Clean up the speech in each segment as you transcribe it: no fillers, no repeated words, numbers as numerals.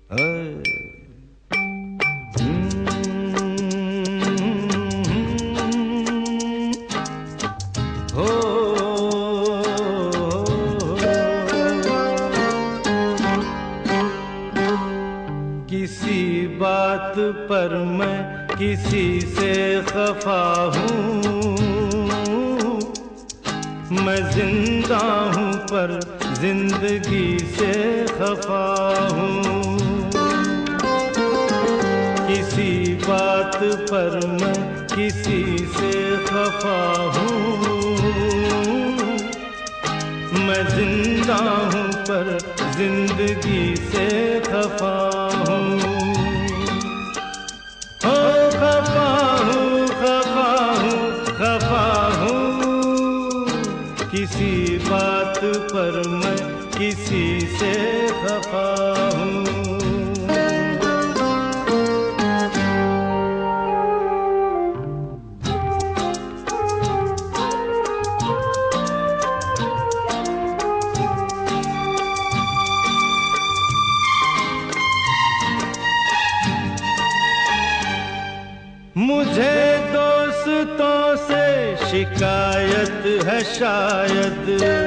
किसी बात पर मैं किसी से खफा हूँ, मैं जिंदा हूँ पर जिंदगी से खफा हूँ। किसी बात पर मैं किसी से खफा हूँ, मैं जिंदा हूँ पर जिंदगी से खफा हूँ। हो खफा हूँ, खफा हूँ, खफा हूँ, किसी बात पर मैं किसी से खफा हूँ। मुझे दोस्तों से शिकायत है शायद,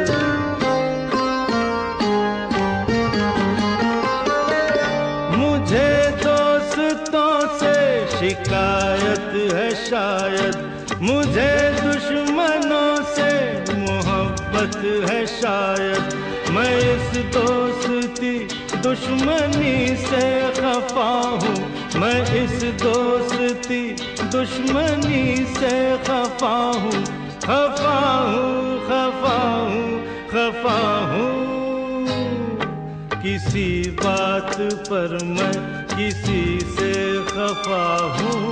मुझे दोस्तों से शिकायत है शायद, मुझे दुश्मनों से मोहब्बत है शायद। मैं इस दोस्ती दुश्मनी से खफा हूँ, मैं इस दोस्ती दुश्मनी से खफा हूँ, खफा हूँ, खफा हूँ, खफा हूँ। किसी बात पर मैं किसी से खफा हूँ,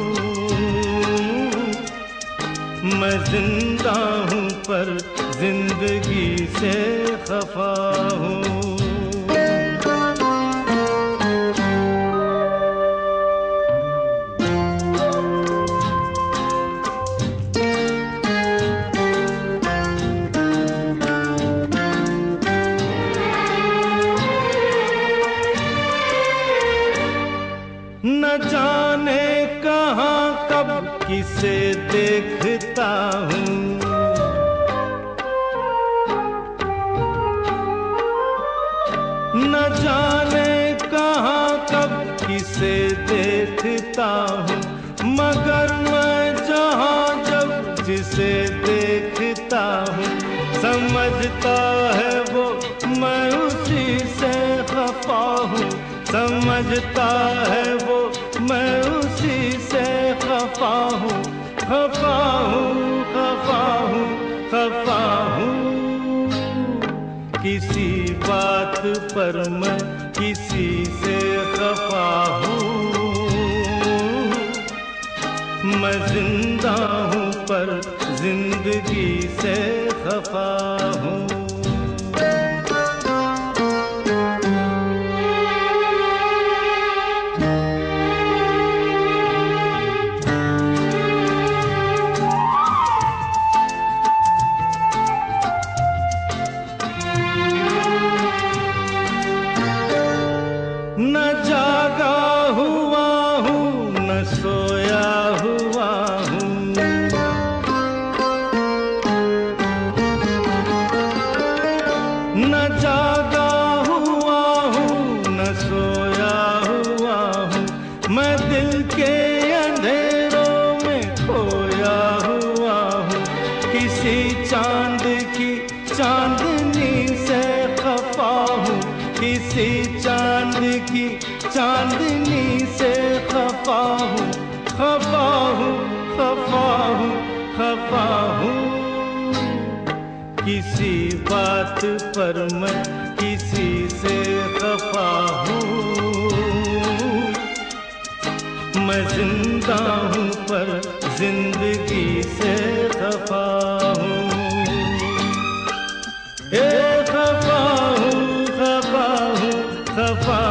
मैं जिंदा हूँ पर जिंदगी से खफा हूँ। न जाने कहाँ कब किसे देखता हूँ, न जाने कहाँ कब किसे देखता हूँ, मगर मैं जहाँ जब जिसे देखता हूँ, समझता है वो मैं उसी से खफा हूँ, समझता है वो मैं उसी से खफा हूँ, खफा हूँ, खफा हूँ, खफा हूँ। किसी बात पर मैं किसी से खफा हूँ, मैं जिंदा हूँ पर जिंदगी से खफा हूँ। न जागा हुआ हूँ, न सोया हुआ हूँ, न जागा हुआ हूँ, न सोया हुआ हूँ, मैं दिल के अंधेरों में खोया हुआ हूँ। किसी चांद की चांदनी से खफा हूँ, किसी चांद की चांदनी से खफा हूँ, खफा हूँ, खफा हूँ, खफा हूँ। किसी बात पर मैं किसी से खफा हूँ, मैं जिंदा हूँ पर जिंदगी से खफा हूँ। खफा हूँ, खफा हूँ, खफा